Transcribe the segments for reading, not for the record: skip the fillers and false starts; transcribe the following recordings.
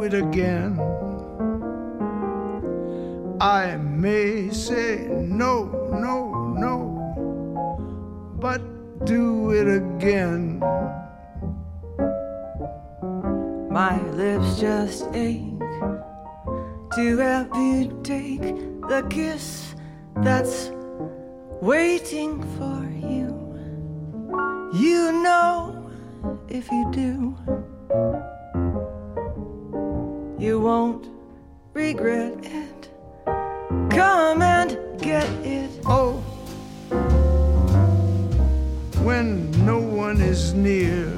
it again. I may say no, no, no, but do it again. My lips just ache to help you take the kiss that's waiting for you. You know, if you do, you won't regret it. Come and get it. Oh, when no one is near,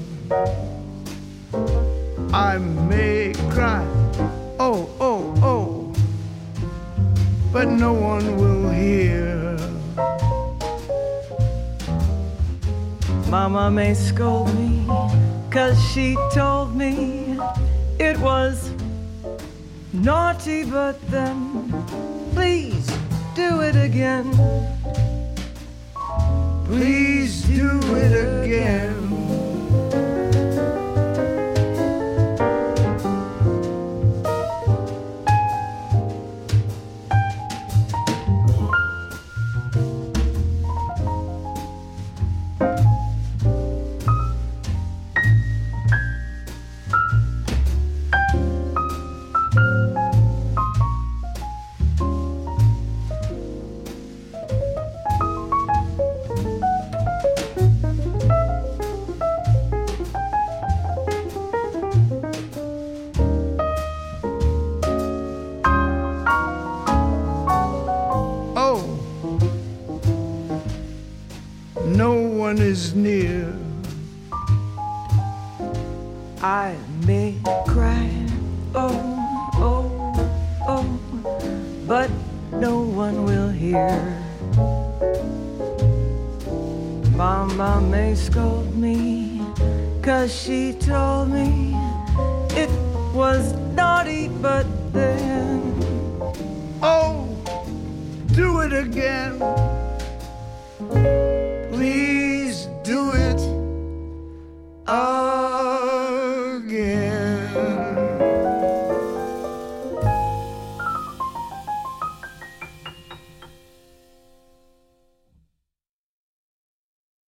I may cry, oh, oh, oh, but no one will hear. Mama may scold me, 'cause she told me it was naughty, but then please do it again. Please do it again. No one is near. I may cry, oh, oh, oh, but no one will hear. Mama may scold me, 'cause she told me it was naughty, but then, oh, do it again. Please